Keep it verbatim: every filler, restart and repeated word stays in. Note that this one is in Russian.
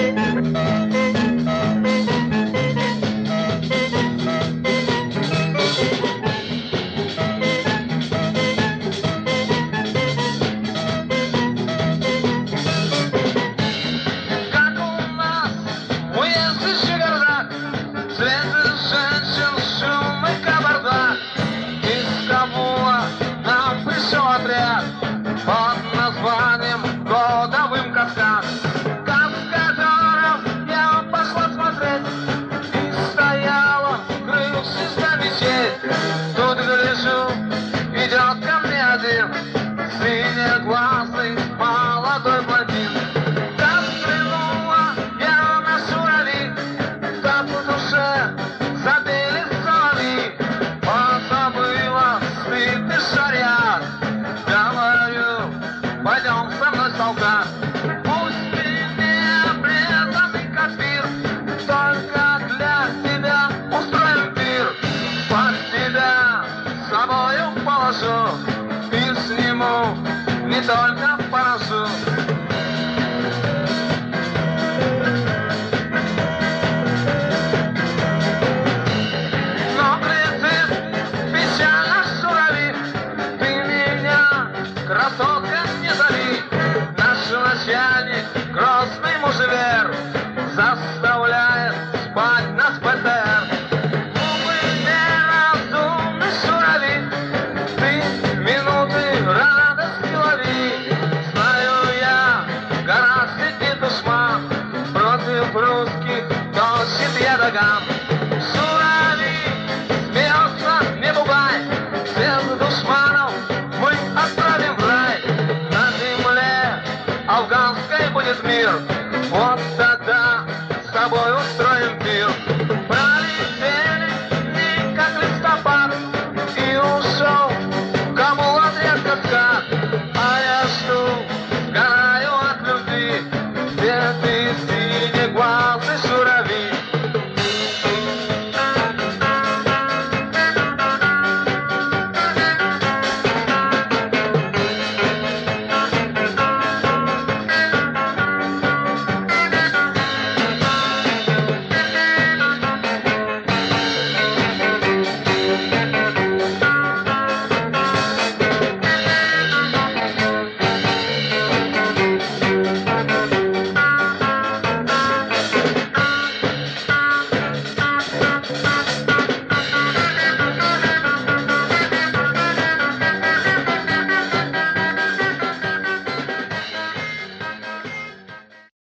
Под названием «Годовым Кавказ», которым я пошла смотреть, и стояла, крылся сеть. Тут гляжу, идет ко мне один синеглазый молодой блондин. Так взглянула я на журавли, так в душе забили соловьи. Позабыла стыд и шариат. Говорю, пойдем со мной, солдат. Пусть ты не преданный копир, только для тебя устроим пир. Под тебя с собою положу и сниму не только поражу. Но глядит печально журавли, ты меня, красотка, не зови. Наш начальник, грозный мужевер, заставляет спать нас в БТР. Увы, неразумный журавли, ты минуты радости лови. Знаю я, гораздо не душман, против русских точит ядоган.